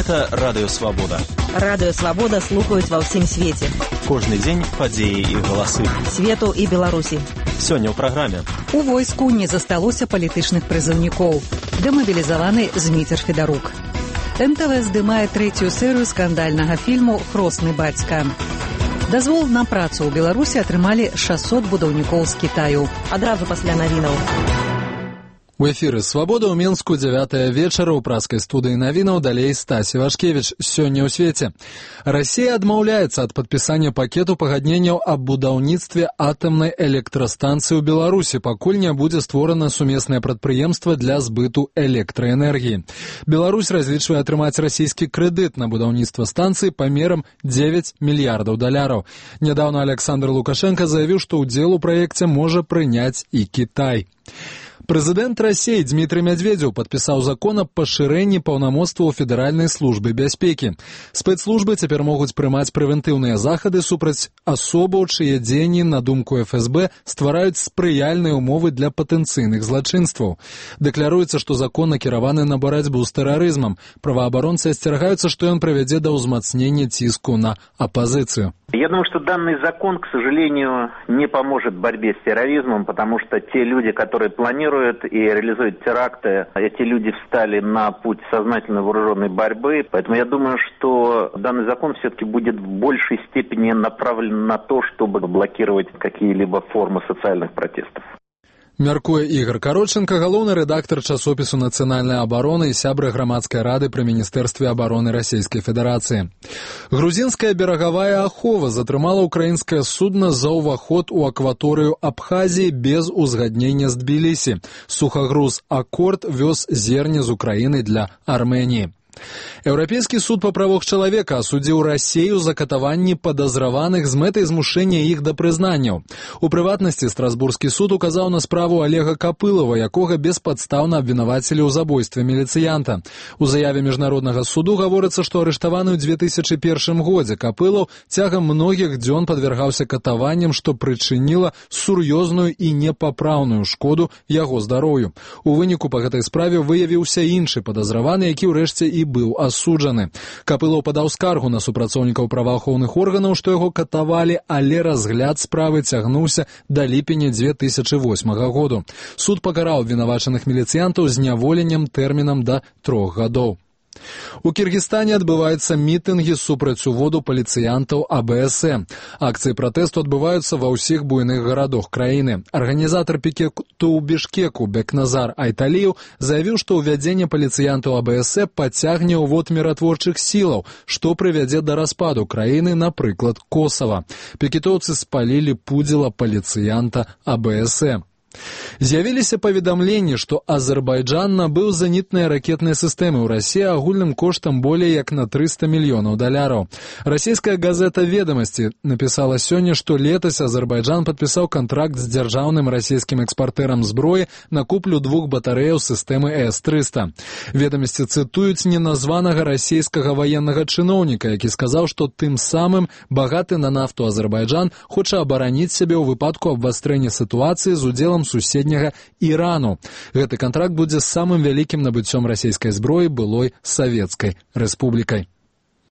Гэта Радыё Свабода. Радыё Свабода слухаюць ва ўсім свеце. Кожны дзень падзеі і галасы. Свету і Беларусі. Сёння ў праграме. У войску не засталося палітычных прызыўнікоў. Дэмабілізаваны Зміцер Федарук. НТВ здымае трэцюю серыю скандальнага фільму «Хросны бацька». Дазвол на працу ў Беларусі атрымалі 600 будаўнікоў з Кітаю. Адразу пасля навінаў. У эфіры «Свабода» ў Мінску 9 вечара ў праскай студыі навінаў, далей Стась Івашкевіч. Сёння ў свеце. Расія адмаўляецца ад падпісання пакету пагадненняў аб будаўніцтве атамнай электрастанцыі ў Беларусі, пакуль не будзе створана сумеснае прадпрыемства для збыту электраэнергіі. Беларусь разлічвае атрымаць расійскі крэдыт на будаўніцтва станцыі памерам 9 мільярдаў даляраў. Нядаўна Александр Лукашенко заявіў, што ўдзел у праекце можа прыняць і Кітай. Прэзідэнт Расіі Дмітрый Медведзеў падпісаў закон аб пашырэнні паўнамоцтваў Федэральнай службы бяспекі. Спецслужбы цяпер могуць прымаць прэвентыўныя захады супраць асобаў, чые дзеянні, на думку ФСБ, ствараюць спрыяльныя ўмовы для патэнцыйных злачынстваў. Дэкляруецца, што закон накіраваны на барацьбу з тэрарызмам. Праваабаронцы асцерагаюцца, што ён прывядзе да ўзмацнення ціску на апозицию. Я думаю, что данный закон, к сожалению, не поможет в борьбе с терроризмом, потому что те люди, которые планируют и реализуют теракты, эти люди встали на путь сознательной вооруженной борьбы. Поэтому я думаю, что данный закон все-таки будет в большей степени направлен на то, чтобы блокировать какие-либо формы социальных протестов. Мяркуе Ігор Кароченко, галоўны рэдактар часопісу «Нацыянальная абарона» і сябра грамадскай рады пры Міністэрстве абароны Расійскай Федэрацыі. Грузінская берагавая ахова затрымала ўкраінскае судна за ўваход у акваторыю Абхазіі без узгаднення з Тбілісі. Сухагруз «Аккорд» вёз зерне з Украіны для Арменіі. Еўрапейскі суд па правах чалавека асудзіў Расію за катаванні падазраваных з мэтай змушэння іх да прызнанняў. У прыватнасці Страсбурскі суд указаў на справу Олега Капылова, якога беспадстаўна абвінавацілі ў забойстве міліцыянта. У заяве міжнароднага суду гаворыцца, што арыштаваны ў 2001 годзе Капылаў цягам многіх дзён падвяргаўся катаванням, што прычыніла сур'ёзную і непапраўную шкоду яго здароўю. У выніку па гэтай справе выявіўся іншы падазраваны, які ўрэшце і быў асуджаны. Капылаў падаў скаргу на супрацоўнікаў праваахоўных органаў, што яго катавалі, але разгляд справы цягнуўся да ліпеня 2008 году. Суд пакараў абвінавачаных міліцыянтаў зняволеннем тэрмінам да 3 гадоў. У Кіргізстане адбываюцца мітынгі супраць уводу паліцыянтаў АБС. Акцыі пратэсту адбываюцца ва ўсіх буйных гарадах краіны. Арганізатар пікету ў Бішкеку Бекназар Айталіў заявіў, што ўвядзенне паліцыянтаў АБС пацягне ўвод міратворчых сілаў, што прывядзе да распаду краіны, напрыклад, Косава. Пікетоўцы спалілі пудзіла паліцыянта АБС. З'явіліся паведамленні, што Азербайджан набыў зенітныя ракетныя сістэмы ў Расіі агульным коштам болей як на 300 мільёнаў даляраў. Расійская газета «Ведомасці» напісала сёння, што летась Азербайджан падпісаў кантракт з дзяржаўным расійскім экспартэрам зброі на куплю 2 батарэяў сістэмы С-300. «Ведомасці» цытуюць неназванага расійскага ваеннага чыноўніка, які сказаў, што тым самым багаты на нафту Азербайджан хоча абараніць сябе ў выпадку абвастрэння сітуацыі з удзелам суседняга Ірану. Гэты кантракт будзе самым вялікім набыццём расійскай зброі былой Савецкай Рэспублікай.